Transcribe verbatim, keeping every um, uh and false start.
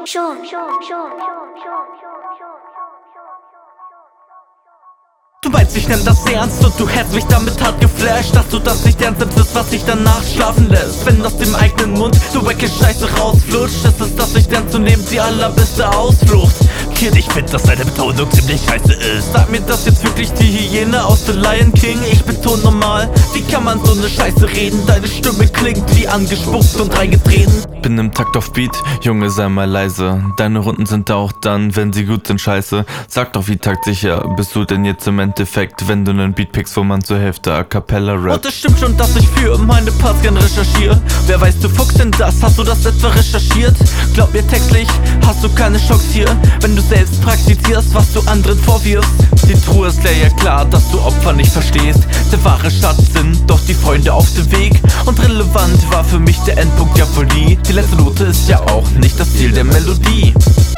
schon, schon, schon, schon. Du meinst, ich nehm das ernst und du hättest mich damit hart geflasht, dass du das nicht ernst nimmst, ist, was dich danach schlafen lässt. Wenn aus dem eigenen Mund du wecke Scheiße rausflutscht, ist es das nicht ernst zu nehmen, die allerbeste Ausflucht. Kid, ich find, dass deine Betonung ziemlich scheiße ist. Sag mir das jetzt wirklich die Hyäne aus The Lion King? Ich beton normal, wie kann man so ne Scheiße reden? Deine Stimme klingt wie angespuckt und reingetreten. Bin im Takt auf Beat, Junge, sei mal leise. Deine Runden sind auch dann, wenn sie gut sind, scheiße. Sag doch, wie taktsicher bist du denn jetzt im Endeffekt, wenn du nen Beat pickst, wo man zur Hälfte a cappella rappt? Und es stimmt schon, dass ich für meine Parts gern recherchiere. Wer weiß, du fuchst denn das? Hast du das etwa recherchiert? Glaub mir, textlich hast du keine Chance hier, wenn du selbst praktizierst, was du anderen vorwirfst. Die Truhe ist leer, ja klar, dass du Opfer nicht verstehst. Der wahre Schatz sind doch die Freunde auf dem Weg. Und relevant war für mich der Endpunkt ja voll nie. Die letzte Note ist ja auch nicht das Ziel der Melodie.